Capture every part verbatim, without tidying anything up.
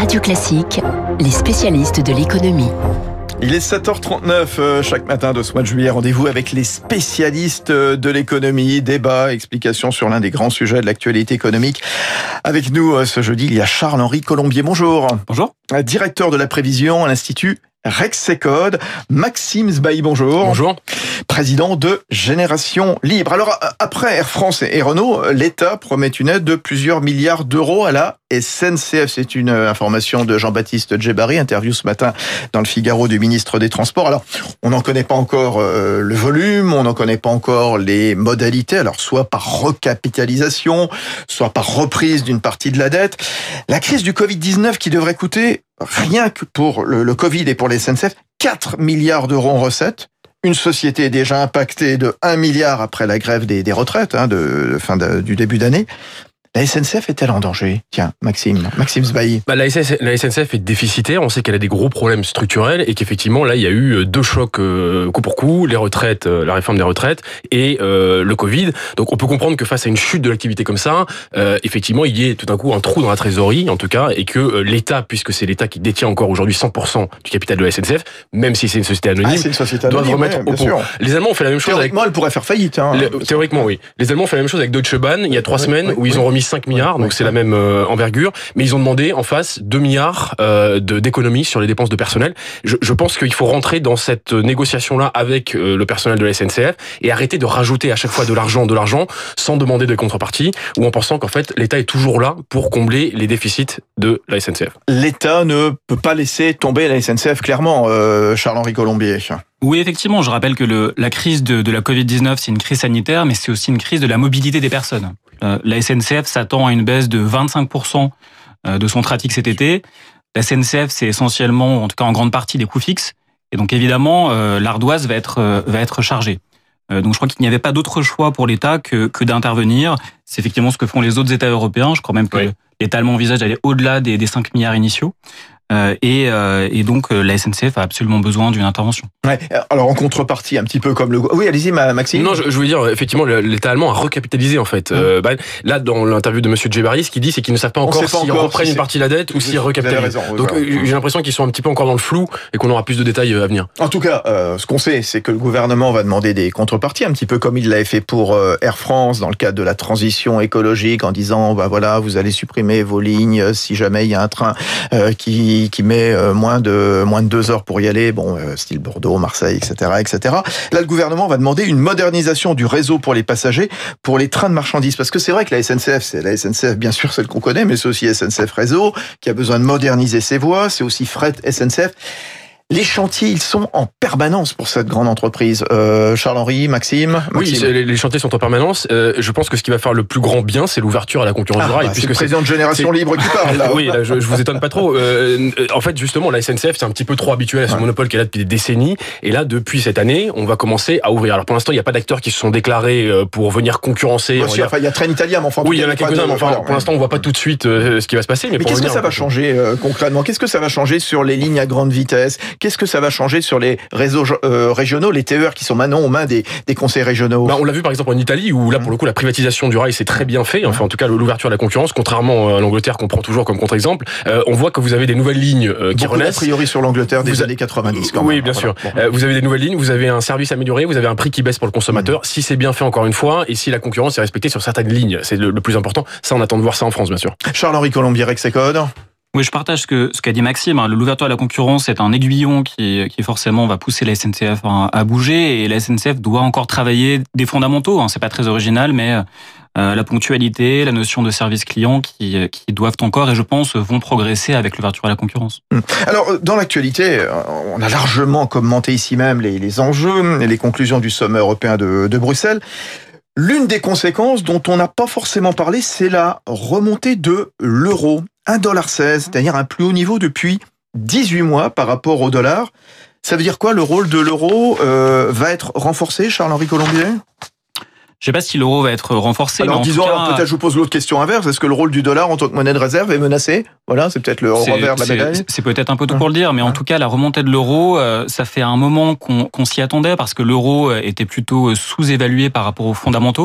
Radio Classique, les spécialistes de l'économie. Il est sept heures trente-neuf euh, chaque matin de ce mois de juillet. Rendez-vous avec les spécialistes de l'économie. Débat, explication sur l'un des grands sujets de l'actualité économique. Avec nous euh, ce jeudi, il y a Charles-Henri Colombier. Bonjour. Bonjour. Directeur de la prévision à l'Institut Rexecode. Maxime Sbailly, bonjour. Bonjour. Président de Génération Libre. Alors, après Air France et Renault, l'État promet une aide de plusieurs milliards d'euros à la S N C F. C'est une information de Jean-Baptiste Djebbari, interview ce matin dans le Figaro du ministre des Transports. Alors, on n'en connaît pas encore euh, le volume, on n'en connaît pas encore les modalités, alors soit par recapitalisation, soit par reprise d'une partie de la dette. La crise du covid dix-neuf qui devrait coûter, rien que pour le, le Covid et pour les S N C F, quatre milliards d'euros en recettes. Une société déjà impactée de un milliard après la grève des, des retraites, hein, de, de fin de, du début d'année. La S N C F est-elle en danger ? Tiens, Maxime, Maxime Sbailly. Bah, la, S N C F, la S N C F est déficitaire, on sait qu'elle a des gros problèmes structurels et qu'effectivement, là, il y a eu deux chocs euh, coup pour coup, les retraites, euh, la réforme des retraites et euh, le Covid. Donc on peut comprendre que face à une chute de l'activité comme ça, euh, effectivement, il y ait tout d'un coup un trou dans la trésorerie, en tout cas, et que euh, l'État, puisque c'est l'État qui détient encore aujourd'hui cent pour cent du capital de la S N C F, même si c'est une société anonyme, ah, c'est une société anonyme, doit remettre ouais, au pont. Les Allemands ont fait la même chose Théoriquement, avec... elle pourrait faire faillite. Hein, les, théoriquement, oui. Les Allemands ont fait la même chose avec Deutsche Bahn il y a trois oui, semaines, oui, où ils oui. ont remis cinq milliards, oui, donc oui. c'est la même euh, envergure, mais ils ont demandé en face deux milliards euh, de, d'économies sur les dépenses de personnel. Je, je pense qu'il faut rentrer dans cette négociation-là avec euh, le personnel de la S N C F et arrêter de rajouter à chaque fois de l'argent, de l'argent, sans demander de contrepartie, ou en pensant qu'en fait l'État est toujours là pour combler les déficits de la S N C F. L'État ne peut pas laisser tomber la S N C F, clairement, euh, Charles-Henri Colombier. Oui, effectivement, je rappelle que le, la crise de, de la covid dix-neuf, c'est une crise sanitaire, mais c'est aussi une crise de la mobilité des personnes. Euh, la S N C F s'attend à une baisse de vingt-cinq pour cent de son trafic cet été. La S N C F, c'est essentiellement, en tout cas en grande partie, des coûts fixes. Et donc évidemment, euh, l'ardoise va être, euh, va être chargée. Euh, donc je crois qu'il n'y avait pas d'autre choix pour l'État que, que d'intervenir. C'est effectivement ce que font les autres États européens. Je crois même que oui. l'État allemand envisage d'aller au-delà des, des cinq milliards initiaux. Euh, et, euh, et donc la S N C F a absolument besoin d'une intervention. Ouais, alors en contrepartie, un petit peu comme le... Oui, allez-y Maxime. Non, je, je voulais dire, effectivement, l'État allemand a recapitalisé en fait. Mmh. Euh, bah, là, dans l'interview de Monsieur Djebbari, ce qu'il dit, c'est qu'ils ne savent pas encore s'ils reprennent si une partie de la dette ou s'ils recapitalisent. Oui, donc voilà. J'ai l'impression qu'ils sont un petit peu encore dans le flou et qu'on aura plus de détails à venir. En tout cas, euh, ce qu'on sait, c'est que le gouvernement va demander des contreparties, un petit peu comme il l'avait fait pour euh, Air France dans le cadre de la transition écologique, en disant, bah voilà, vous allez supprimer vos lignes si jamais il y a un train euh, qui, qui met euh, moins de moins de deux heures pour y aller, bon, euh, style Bordeaux, Marseille, et cetera, et cetera. Là, le gouvernement va demander une modernisation du réseau pour les passagers, pour les trains de marchandises, parce que c'est vrai que la S N C F, c'est la S N C F, bien sûr, celle qu'on connaît, mais c'est aussi S N C F Réseau qui a besoin de moderniser ses voies, c'est aussi Fret S N C F. Les chantiers, ils sont en permanence pour cette grande entreprise. Euh, Charles-Henri, Maxime, Maxime. Oui, les chantiers sont en permanence. Euh, je pense que ce qui va faire le plus grand bien, c'est l'ouverture à la concurrence ah, du rail. Bah, c'est le président de Génération Libre qui parle, là. Oui, là, je, je vous étonne pas trop. Euh, en fait, justement, la S N C F, c'est un petit peu trop habituel à ce ouais. monopole qui est là depuis des décennies. Et là, depuis cette année, on va commencer à ouvrir. Alors, pour l'instant, il n'y a pas d'acteurs qui se sont déclarés pour venir concurrencer. Bien sûr, enfin, il y a Trenitalia, mais enfin... Oui, il y en a quelques-uns, mais enfin, pour l'instant, on voit pas tout de suite euh, ce qui va se passer. Mais, mais qu'est-ce que ça va changer euh, concrètement ? Qu'est-ce que ça va changer sur les lignes à grande vitesse ? Qu'est-ce que ça va changer sur les réseaux euh, régionaux, les T E R qui sont maintenant aux mains des, des conseils régionaux? Bah, on l'a vu par exemple en Italie où là pour le coup la privatisation du rail c'est très bien fait, enfin en tout cas l'ouverture à la concurrence, contrairement à l'Angleterre qu'on prend toujours comme contre-exemple. Euh, on voit que vous avez des nouvelles lignes euh, qui Beaucoup renaissent. A priori sur l'Angleterre des vous années quatre-vingt-dix quand oui, même. bien voilà. sûr. Bon. Euh, vous avez des nouvelles lignes, vous avez un service amélioré, vous avez un prix qui baisse pour le consommateur. Mmh. Si c'est bien fait encore une fois et si la concurrence est respectée sur certaines lignes, c'est le, le plus important. Ça on attend de voir ça en France bien sûr. Charles-Henri Colombier, Rexecode. Oui, je partage ce que ce qu'a dit Maxime. L'ouverture à la concurrence est un aiguillon qui, qui forcément va pousser la S N C F à bouger et la S N C F doit encore travailler des fondamentaux. C'est pas très original, mais euh, la ponctualité, la notion de service client qui, qui doivent encore et je pense vont progresser avec l'ouverture à la concurrence. Alors dans l'actualité, on a largement commenté ici même les, les enjeux et les conclusions du sommet européen de, de Bruxelles. L'une des conséquences dont on n'a pas forcément parlé, c'est la remontée de l'euro. un virgule seize, c'est-à-dire un plus haut niveau depuis dix-huit mois par rapport au dollar. Ça veut dire quoi ? Le rôle de l'euro euh, va être renforcé, Charles-Henri Colombier ? Je ne sais pas si l'euro va être renforcé. Alors mais en disons, tout cas, alors, peut-être je vous pose l'autre question inverse. Est-ce que le rôle du dollar en tant que monnaie de réserve est menacé ? Voilà, c'est peut-être le revers de la médaille. C'est, c'est peut-être un peu tôt pour le dire, mais en tout cas, la remontée de l'euro, euh, ça fait un moment qu'on, qu'on s'y attendait parce que l'euro était plutôt sous-évalué par rapport aux fondamentaux.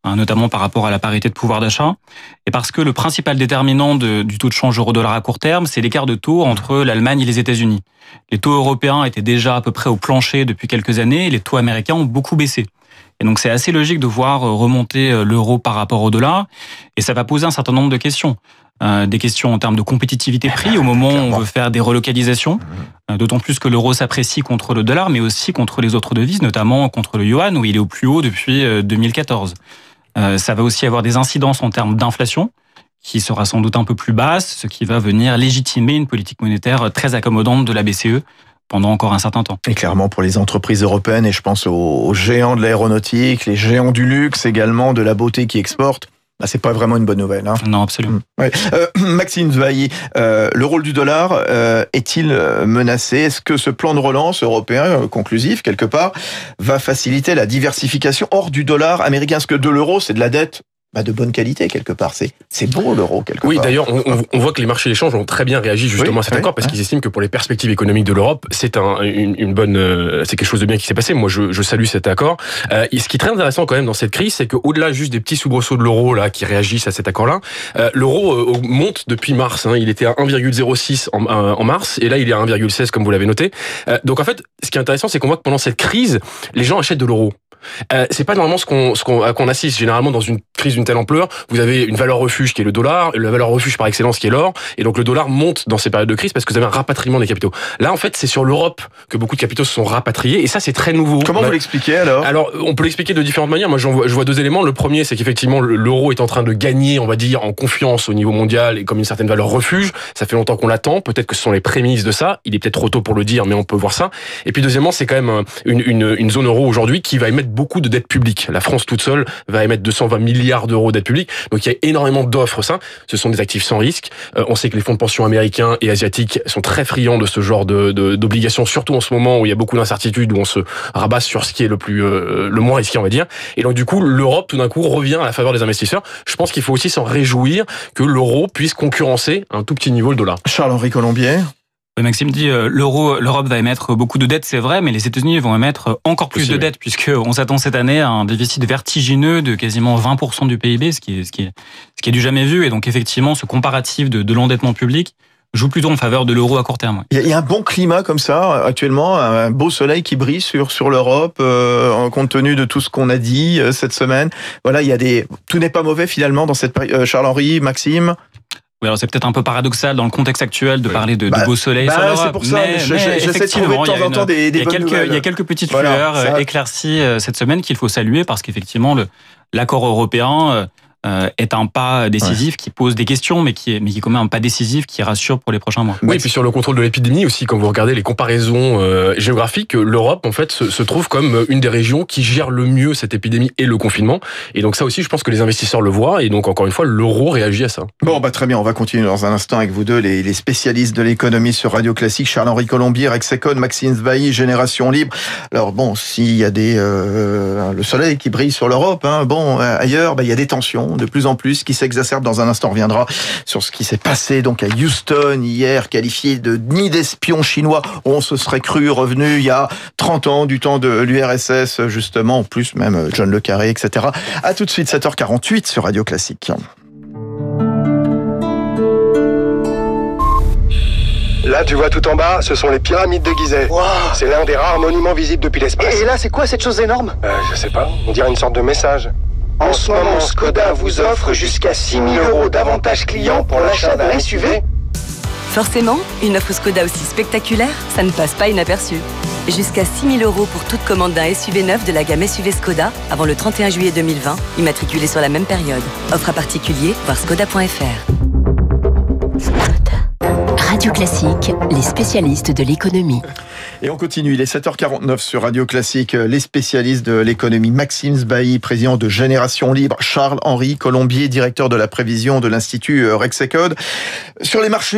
hein, notamment par rapport à la parité de pouvoir d'achat, et parce que le principal déterminant de, du taux de change euro-dollar à court terme, c'est l'écart de taux entre l'Allemagne et les États-Unis. Les taux européens étaient déjà à peu près au plancher depuis quelques années, et les taux américains ont beaucoup baissé. Et donc c'est assez logique de voir remonter l'euro par rapport au dollar, et ça va poser un certain nombre de questions. Euh, des questions en termes de compétitivité prix au moment où on veut faire des relocalisations, euh, d'autant plus que l'euro s'apprécie contre le dollar, mais aussi contre les autres devises, notamment contre le yuan, où il est au plus haut depuis euh, deux mille quatorze. Euh, ça va aussi avoir des incidences en termes d'inflation, qui sera sans doute un peu plus basse, ce qui va venir légitimer une politique monétaire très accommodante de la B C E pendant encore un certain temps. Et clairement pour les entreprises européennes, et je pense aux, aux géants de l'aéronautique, les géants du luxe également, de la beauté qui exportent, bah, c'est pas vraiment une bonne nouvelle. Hein. Non, absolument. Mmh. Ouais. Euh, Maxime Zvailly, euh, le rôle du dollar euh, est-il menacé ? Est-ce que ce plan de relance européen, euh, conclusif quelque part, va faciliter la diversification hors du dollar américain ? Parce que de l'euro, c'est de la dette bah, de bonne qualité quelque part. C'est, c'est beau l'euro quelque oui, part. Oui, d'ailleurs, on, on voit que les marchés d'échange ont très bien réagi justement oui, à cet oui, accord parce oui. qu'ils estiment que pour les perspectives économiques de l'Europe, c'est un, une, une bonne, c'est quelque chose de bien qui s'est passé. Moi, je, je salue cet accord. Euh, et ce qui est très intéressant quand même dans cette crise, c'est qu'au-delà juste des petits soubresauts de l'euro là qui réagissent à cet accord-là, euh, l'euro euh, monte depuis mars. Hein. Il était à un virgule zéro six en, en mars et là, il est à un virgule seize comme vous l'avez noté. Euh, donc en fait, ce qui est intéressant, c'est qu'on voit que pendant cette crise, les gens achètent de l'euro. Euh, c'est pas normalement ce qu'on, ce qu'on, qu'on assiste généralement dans une crise d'une telle ampleur. Vous avez une valeur refuge qui est le dollar, la valeur refuge par excellence qui est l'or, et donc le dollar monte dans ces périodes de crise parce que vous avez un rapatriement des capitaux. Là, en fait, c'est sur l'Europe que beaucoup de capitaux se sont rapatriés, et ça, c'est très nouveau. Comment on a... vous l'expliquez alors ? Alors, on peut l'expliquer de différentes manières. Moi, j'en vois, je vois deux éléments. Le premier, c'est qu'effectivement, l'euro est en train de gagner, on va dire, en confiance au niveau mondial et comme une certaine valeur refuge. Ça fait longtemps qu'on l'attend. Peut-être que ce sont les prémices de ça. Il est peut-être trop tôt pour le dire, mais on peut voir ça. Et puis, deuxièmement, c'est quand même une, une, une zone euro aujourd'hui qui va émettre beaucoup de dettes publiques. La France toute seule va émettre deux cent vingt milliards d'euros d'aide publique. Donc il y a énormément d'offres. Ça, ce sont des actifs sans risque. Euh, on sait que les fonds de pension américains et asiatiques sont très friands de ce genre de, de, d'obligations, surtout en ce moment où il y a beaucoup d'incertitudes, où on se rabat sur ce qui est le plus, euh, le moins risqué, on va dire. Et donc du coup, l'Europe tout d'un coup revient à la faveur des investisseurs. Je pense qu'il faut aussi s'en réjouir que l'euro puisse concurrencer à un tout petit niveau le dollar. Charles-Henri Colombier. Maxime dit euh, l'euro, l'Europe va émettre beaucoup de dettes, c'est vrai, mais les États-Unis vont émettre encore plus Aussi, de oui. dettes, puisqu'on s'attend cette année à un déficit vertigineux de quasiment vingt pour cent du P I B, ce qui est, ce qui est, ce qui est du jamais vu. Et donc effectivement, ce comparatif de, de l'endettement public joue plutôt en faveur de l'euro à court terme. Il y a un bon climat comme ça actuellement, un beau soleil qui brille sur sur l'Europe, euh, compte tenu de tout ce qu'on a dit euh, cette semaine. Voilà, il y a des, tout n'est pas mauvais finalement dans cette période. Euh, Charles-Henri, Maxime. Oui, alors c'est peut-être un peu paradoxal dans le contexte actuel de oui. parler de, bah, de beau soleil bah, sur l'Europe. C'est pour ça, mais, je, mais je, j'essaie de trouver de temps en temps des, des il y a bonnes quelques, nouvelles. Il y a quelques petites voilà, lueurs ça... éclaircies cette semaine qu'il faut saluer parce qu'effectivement, le, l'accord européen euh, est un pas décisif ouais. qui pose des questions, mais qui est, mais qui est quand même un pas décisif qui rassure pour les prochains mois. Oui, et puis sur le contrôle de l'épidémie aussi, quand vous regardez les comparaisons euh, géographiques, l'Europe en fait se, se trouve comme une des régions qui gère le mieux cette épidémie et le confinement. Et donc ça aussi, je pense que les investisseurs le voient. Et donc encore une fois, l'euro réagit à ça. Bon, bah très bien. On va continuer dans un instant avec vous deux, les, les spécialistes de l'économie sur Radio Classique, Charles-Henri Colombier, Rexecon, Maxime Zvailly, Génération Libre. Alors bon, s'il y a des euh, le soleil qui brille sur l'Europe, hein, bon ailleurs, bah il y a des tensions de plus en plus qui s'exacerbe. Dans un instant, on reviendra sur ce qui s'est passé donc à Houston hier, qualifié de nid d'espions chinois. On se serait cru revenu il y a trente ans du temps de l'U R S S, justement, en plus même John Le Carré, et cetera. À tout de suite, sept heures quarante-huit sur Radio Classique. Là, tu vois tout en bas, ce sont les pyramides de Gizeh. Wow. C'est l'un des rares monuments visibles depuis l'espace. Et là, c'est quoi cette chose énorme ? Euh, je sais pas, on dirait une sorte de message. En ce moment, Skoda vous offre jusqu'à six mille euros d'avantages clients pour l'achat d'un S U V. Forcément, une offre Skoda aussi spectaculaire, ça ne passe pas inaperçu. Jusqu'à six mille euros pour toute commande d'un S U V neuf de la gamme S U V Skoda avant le trente et un juillet deux mille vingt, immatriculé sur la même période. Offre à particulier, voir skoda point f r. Radio Classique, les spécialistes de l'économie. Et on continue, il est sept heures quarante-neuf sur Radio Classique, les spécialistes de l'économie. Maxime Zvailly, président de Génération Libre, Charles-Henri Colombier, directeur de la prévision de l'Institut Rexecode. Sur les marchés,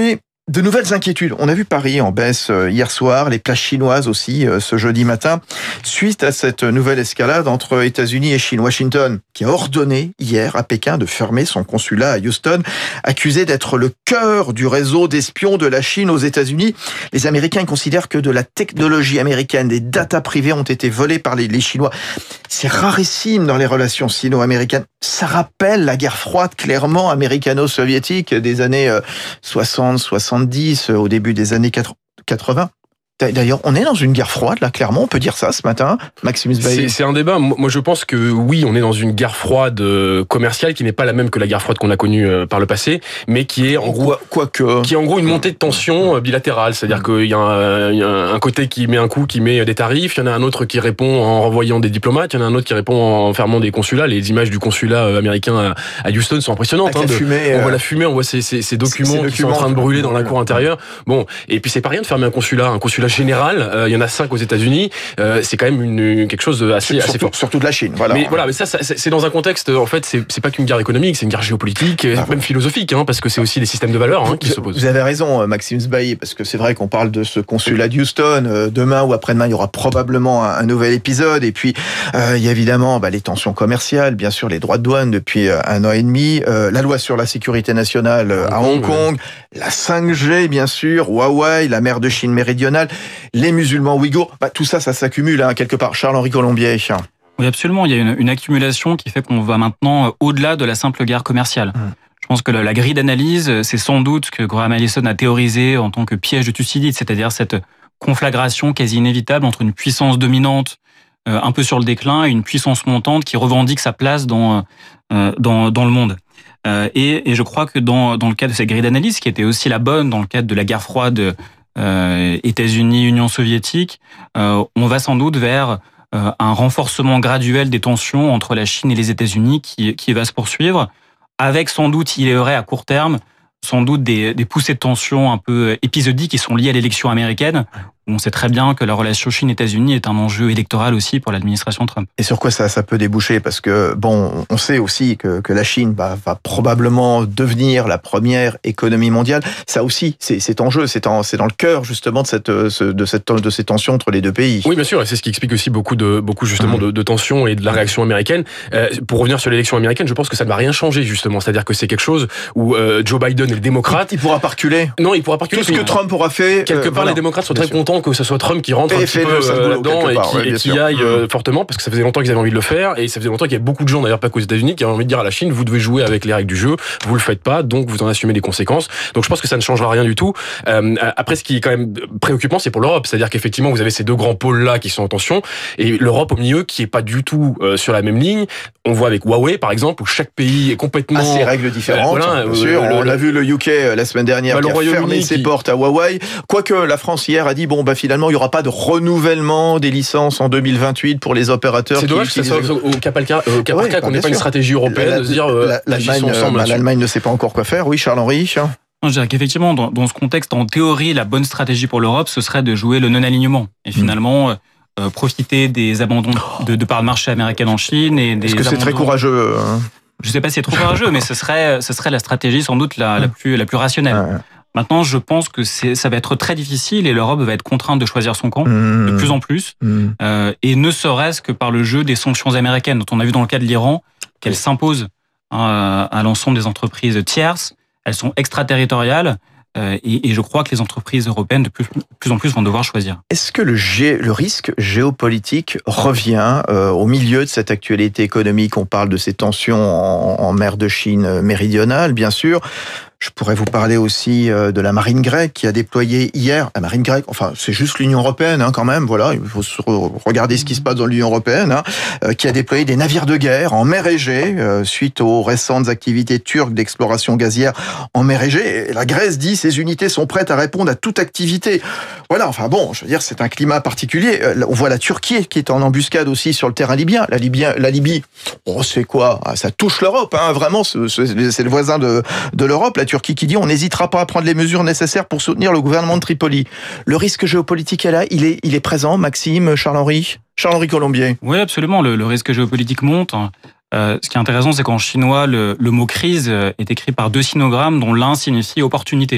de nouvelles inquiétudes. On a vu Paris en baisse hier soir, les plages chinoises aussi ce jeudi matin, suite à cette nouvelle escalade entre États-Unis et Chine. Washington, qui a ordonné hier à Pékin de fermer son consulat à Houston, accusé d'être le cœur du réseau d'espions de la Chine aux États-Unis. Les Américains considèrent que de la technologie américaine, des datas privées ont été volées par les, les Chinois. C'est rarissime dans les relations sino-américaines. Ça rappelle la guerre froide, clairement américano-soviétique des années soixante, soixante-dix, au début des années quatre-vingts. D'ailleurs, on est dans une guerre froide, là, clairement, on peut dire ça ce matin, Maximus Bailly. C'est, c'est un débat. Moi, je pense que oui, on est dans une guerre froide commerciale qui n'est pas la même que la guerre froide qu'on a connue par le passé, mais qui est en gros, quoi, quoi que... qui est en gros une montée de tension bilatérale. C'est-à-dire qu'il y a, un, il y a un côté qui met un coup, qui met des tarifs, il y en a un autre qui répond en renvoyant des diplomates, il y en a un autre qui répond en fermant des consulats. Les images du consulat américain à Houston sont impressionnantes. Avec hein, la de, fumée, on euh... voit la fumée, on voit ces, ces, ces documents, ces qui documents sont en train de brûler dans la cour intérieure. Bon, et puis c'est pas rien de fermer un consulat, un consulat général. Euh, il y en a cinq aux États-Unis. Euh, c'est quand même une, quelque chose de assez, surtout, assez fort. Surtout de la Chine. Voilà. Mais voilà, mais ça, ça c'est dans un contexte. En fait, c'est, c'est pas qu'une guerre économique, c'est une guerre géopolitique, ah, même philosophique, hein, parce que c'est aussi des systèmes de valeurs hein, qui vous, s'opposent. Vous avez raison, Maximus Bailly, parce que c'est vrai qu'on parle de ce consulat de Houston. Demain ou après-demain, il y aura probablement un, un nouvel épisode. Et puis, euh, il y a évidemment bah, les tensions commerciales, bien sûr, les droits de douane depuis un an et demi, euh, la loi sur la sécurité nationale Hong à Hong Kong, ouais. La cinq G, bien sûr, Huawei, la mer de Chine méridionale, les musulmans ouïghours. Bah, tout ça, ça s'accumule hein, quelque part. Charles-Henri Colombier. Oui, absolument. Il y a une, une accumulation qui fait qu'on va maintenant au-delà de la simple guerre commerciale. Mmh. Je pense que la, la grille d'analyse, c'est sans doute ce que Graham Allison a théorisé en tant que piège de Thucydide, c'est-à-dire cette conflagration quasi inévitable entre une puissance dominante euh, un peu sur le déclin et une puissance montante qui revendique sa place dans, euh, dans, dans le monde. Euh, et, et je crois que dans, dans le cadre de cette grille d'analyse, qui était aussi la bonne dans le cadre de la guerre froide euh, États-Unis, Union soviétique, euh, on va sans doute vers euh, un renforcement graduel des tensions entre la Chine et les États-Unis qui, qui va se poursuivre, avec sans doute, il est vrai à court terme, sans doute des, des poussées de tension un peu épisodiques qui sont liées à l'élection américaine. On sait très bien que la relation Chine-États-Unis est un enjeu électoral aussi pour l'administration Trump. Et sur quoi ça, ça peut déboucher? Parce que, bon, on sait aussi que, que la Chine va, va probablement devenir la première économie mondiale. Ça aussi, c'est, c'est en jeu, c'est, en, c'est dans le cœur, justement, de, cette, de, cette, de ces tensions entre les deux pays. Oui, bien sûr, et c'est ce qui explique aussi beaucoup, de, beaucoup justement, mmh. de, de tensions et de la réaction américaine. Euh, pour revenir sur l'élection américaine, je pense que ça ne va rien changer, justement. C'est-à-dire que c'est quelque chose où euh, Joe Biden est le démocrate. Il, il pourra pas reculer. Non, il pourra pas reculer. Tout ce que Trump aura fait. Quelque euh, part, voilà. Les démocrates sont bien très sûr. contents que ce soit Trump qui rentre et un petit peu euh, là-dedans et qui, ouais, et qui aille euh, fortement, parce que ça faisait longtemps qu'ils avaient envie de le faire, et ça faisait longtemps qu'il y avait beaucoup de gens, d'ailleurs pas qu'aux États-Unis, qui avaient envie de dire à la Chine, vous devez jouer avec les règles du jeu, vous le faites pas, donc vous en assumez les conséquences. Donc je pense que ça ne changera rien du tout. Euh, après, ce qui est quand même préoccupant, c'est pour l'Europe, c'est-à-dire qu'effectivement, vous avez ces deux grands pôles-là qui sont en tension, et l'Europe au milieu qui est pas du tout euh, sur la même ligne. On voit avec Huawei, par exemple, où chaque pays est complètement... à ses règles différentes, euh, voilà, bien sûr. Euh, on le, a vu le U K la semaine dernière, bah, qui a fermé ses qui... portes à Huawei. Quoique la France hier a dit, bon, bah finalement, il n'y aura pas de renouvellement des licences en deux mille vingt-huit pour les opérateurs. C'est dommage que ça soit au cas par cas, au cas, ouais, par cas qu'on n'ait pas une stratégie européenne la, de se dire euh, l'Allemagne, ensemble. Bah, L'Allemagne ne sait pas encore quoi faire. Oui, Charles-Henri. Je dirais qu'effectivement, dans, dans ce contexte, en théorie, la bonne stratégie pour l'Europe, ce serait de jouer le non-alignement. Et finalement, mmh. euh, profiter des abandons de, de part de marché américaine en Chine. Et des Est-ce que c'est abandons... très courageux hein Je ne sais pas si c'est trop courageux, mais ce serait, ce serait la stratégie sans doute la, la, plus, la plus rationnelle. Ouais. Maintenant, je pense que c'est, ça va être très difficile et l'Europe va être contrainte de choisir son camp mmh. de plus en plus, mmh. euh, et ne serait-ce que par le jeu des sanctions américaines, dont on a vu dans le cas de l'Iran qu'elles s'imposent hein, à l'ensemble des entreprises tierces. Elles sont extraterritoriales. Euh, et, et je crois que les entreprises européennes de plus, de plus en plus vont devoir choisir. Est-ce que le, gé, le risque géopolitique revient euh, au milieu de cette actualité économique? On parle de ces tensions en, en mer de Chine méridionale, bien sûr. Je pourrais vous parler aussi de la marine grecque qui a déployé hier, la marine grecque, enfin c'est juste l'Union européenne hein, quand même, voilà, il faut regarder ce qui se passe dans l'Union européenne, hein, euh, qui a déployé des navires de guerre en mer Égée euh, suite aux récentes activités turques d'exploration gazière en mer Égée. Et la Grèce dit ces unités sont prêtes à répondre à toute activité. Voilà, enfin bon, je veux dire c'est un climat particulier. On voit la Turquie qui est en embuscade aussi sur le terrain libyen. La Libye, la Libye, oh c'est quoi? Ça touche l'Europe, hein, vraiment, c'est, c'est le voisin de, de l'Europe. La Turquie qui dit on n'hésitera pas à prendre les mesures nécessaires pour soutenir le gouvernement de Tripoli. Le risque géopolitique est là, il est, il est présent, Maxime, Charles-Henri, Charles-Henri Colombier. Oui, absolument, le, le risque géopolitique monte. Euh, ce qui est intéressant, c'est qu'en chinois, le, le mot crise est écrit par deux sinogrammes dont l'un signifie opportunité.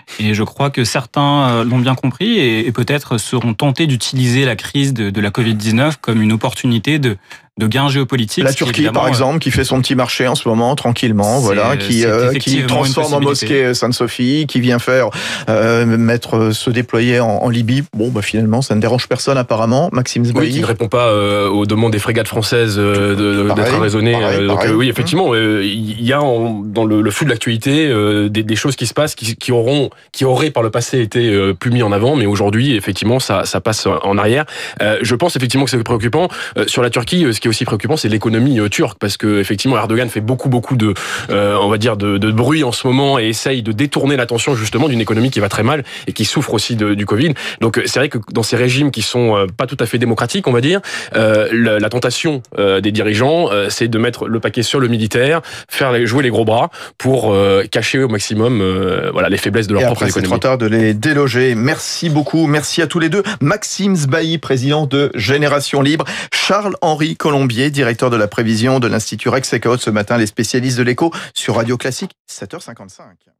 Et je crois que certains l'ont bien compris et, et peut-être seront tentés d'utiliser la crise de, de la covid dix-neuf comme une opportunité de de gains géopolitiques. La Turquie, par exemple, qui fait son petit marché en ce moment, tranquillement, voilà, qui, euh, qui transforme en mosquée Sainte-Sophie, qui vient faire euh, mettre, se déployer en, en Libye. Bon, bah finalement, ça ne dérange personne apparemment. Maxime Sbailly. Oui, qui ne répond pas euh, aux demandes des frégates françaises euh, de, pareil, d'être raisonnées. Pareil, donc pareil. Euh, oui, effectivement, euh, il y a en, dans le, le flux de l'actualité euh, des, des choses qui se passent, qui, qui auront, qui auraient par le passé été euh, plus mis en avant, mais aujourd'hui, effectivement, ça, ça passe en arrière. Euh, je pense effectivement que c'est préoccupant. Euh, sur la Turquie, ce qui est aussi préoccupant, c'est l'économie euh, turque, parce que effectivement Erdogan fait beaucoup beaucoup de, euh, on va dire de, de bruit en ce moment et essaye de détourner l'attention justement d'une économie qui va très mal et qui souffre aussi de, du Covid. Donc c'est vrai que dans ces régimes qui sont euh, pas tout à fait démocratiques, on va dire, euh, la, la tentation euh, des dirigeants, euh, c'est de mettre le paquet sur le militaire, faire les, jouer les gros bras pour euh, cacher au maximum euh, voilà les faiblesses de leur et propre après, économie. C'est trop tard de les déloger. Merci beaucoup, merci à tous les deux. Maxime Sbailly, président de Génération Libre, Charles-Henri Colombier, directeur de la prévision de l'Institut Rexecode. Ce matin, les spécialistes de l'écho sur Radio Classique, sept heures cinquante-cinq.